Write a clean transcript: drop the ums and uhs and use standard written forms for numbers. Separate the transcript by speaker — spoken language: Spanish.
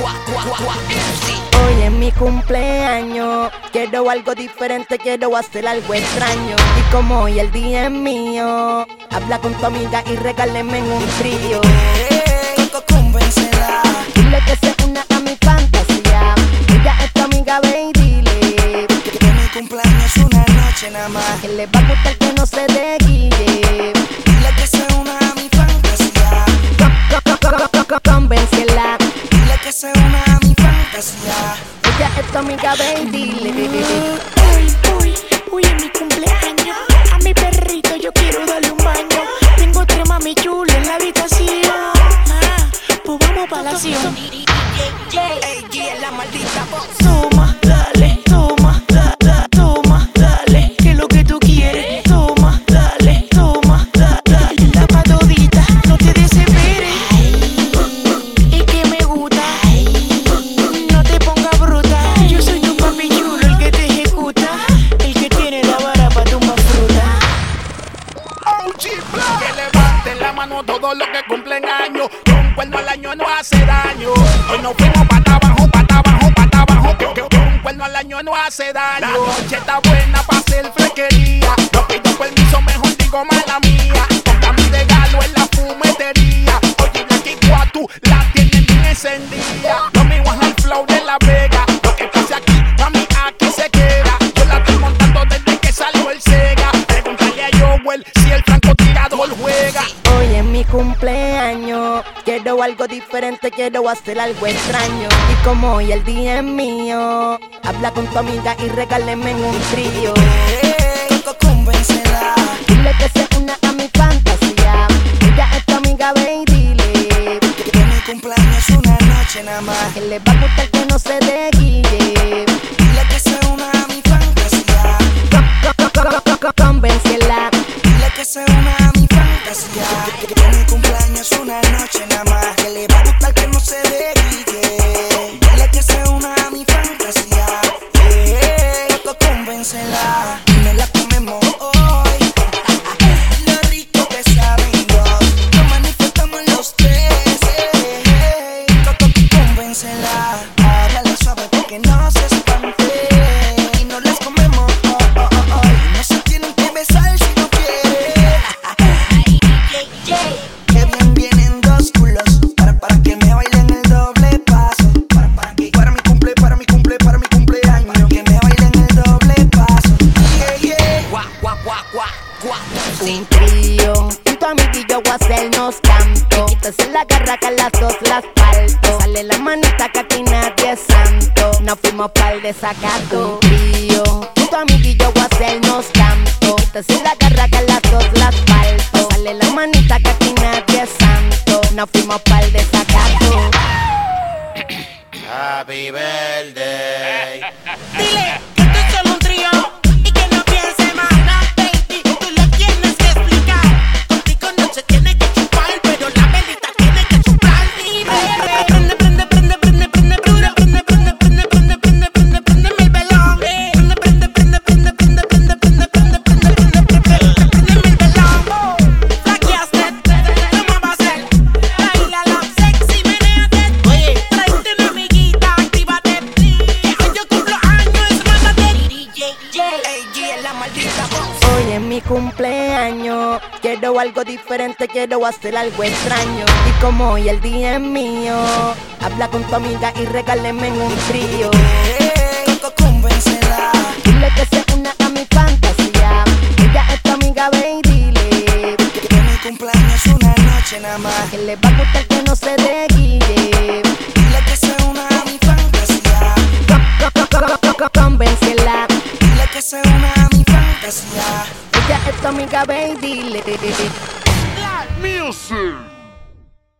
Speaker 1: Hoy es mi cumpleaños, quiero algo diferente, quiero hacer algo extraño. Y como hoy el día es mío, habla con tu amiga y regáleme un trío.
Speaker 2: Convéncela.
Speaker 1: Dile que se una a mi fantasía. Ella es tu amiga, ve y dile
Speaker 2: Que mi cumpleaños es una noche nada más.
Speaker 1: que le va a gustar que no se desguille.
Speaker 2: Dile que se una a mi fantasía.
Speaker 1: Convéncela.
Speaker 2: Dile que se una a mi fantasía.
Speaker 1: Ella es tu amiga, ve y dile.
Speaker 3: Uy, es mi cumpleaños. A mi perrito yo quiero darle un baño. Tengo tres mami chulas en la habitación. Pues vamos pa' la acción.
Speaker 2: Ey, G es la maldita voz.
Speaker 3: Toma, dale, toma, toma, dale. Que es lo que tú quieres. Toma, dale, da pa' todita, no te desesperes. Es que me gusta, no te pongas bruta. Yo soy tu papi chulo, el que te ejecuta, el que tiene la vara pa' tumbar fruta.
Speaker 4: Que levanten la mano todos los que cumplen años. Un cuerno al año no hace daño. Hoy nos fuimos pata abajo, pata abajo, pata abajo. Que un cuerno al año no hace daño. La noche está buena para hacer fresquería. No pido permiso, mejor digo mala mía. Toca mi regalo en la fumetería. Oye, la Kikua tú la tienes bien encendida. Lo mío es el flow de La Vega. Lo que pase aquí, mami, aquí se queda. Yo la estoy montando desde que salió el Sega. Pregúntale a Joel si el francotirador juega.
Speaker 1: Hoy es mi cumpleaños, quiero algo diferente, quiero hacer algo extraño. Y como hoy el día es mío, habla con tu amiga y regáleme un trío.
Speaker 2: Convéncela.
Speaker 1: Dile que se una a mi fantasía. Ella es tu amiga, ve y dile
Speaker 2: Que mi cumpleaños es una noche nada más.
Speaker 1: que le va a gustar que no se desguille.
Speaker 2: Dile que se una a mi fantasía.
Speaker 1: Convéncela.
Speaker 2: Dile que se una a mi fantasía. Que mi cumpleaños es una noche nada más. Que le va a gustar que no se desguille. Dile que se una a mi fantasía. Convéncela. Me la comemos hoy. Lo rico que saben dos. Lo manifestamos los tres. Convéncela. Háblale suave porque no se espante. Y no las comemos hoy. No se tienen que besar si no quieren. Que bien vienen dos culos para que me bailen el doble paso. Para mi cumpleaños. Que me bailen el doble paso.
Speaker 1: Un trío, junto a mi guillo voy a hacernos canto. Quítese la garra que a las dos las falto. Sale la manita que aquí nadie es santo. Nos fuimos pa'l desacato. Un trío, junto a mi guillo voy a hacernos canto. Quítese la garra que a las dos las falto. Sale la manita que aquí nadie es santo. Nos fuimos pa'l desacato.
Speaker 5: Happy birthday.
Speaker 3: Dile que esto es solo un trío y que no piense más nada, baby. Tú le tienes que explicar. Contigo no se tiene que chupar, pero la velita tiene que chupar. Prende, prende, prende, prende, prende, prende, prende, prende, prende, prende, prende, prende, prende mi velón. Prende, prende, prende, prende, prende, prende, prende, prende, prende, prende mi velón. Flaqueaste, ¿cómo va a ser? Bailala sexy, menéate. Oye, tráete una amiguita, actívate. Que hoy yo cumplo años, mátate.
Speaker 2: Ey, G es la maldita voz.
Speaker 1: Hoy es mi cumpleaños, quiero algo diferente, quiero hacer algo extraño. Y como hoy el día es mío, habla con tu amiga y regáleme un trío.
Speaker 2: Convéncela.
Speaker 1: Dile que se una a mi fantasía. Ella es tu amiga, ve y dile
Speaker 2: Que mi cumpleaños es una noche nada más.
Speaker 1: que le va a gustar que no se desguille.
Speaker 2: Dile que se una a mi fantasía.
Speaker 1: Convéncela.
Speaker 2: Dile que se una a mi fantasía.
Speaker 1: Ella es tu amiga, ve y dile
Speaker 4: Music.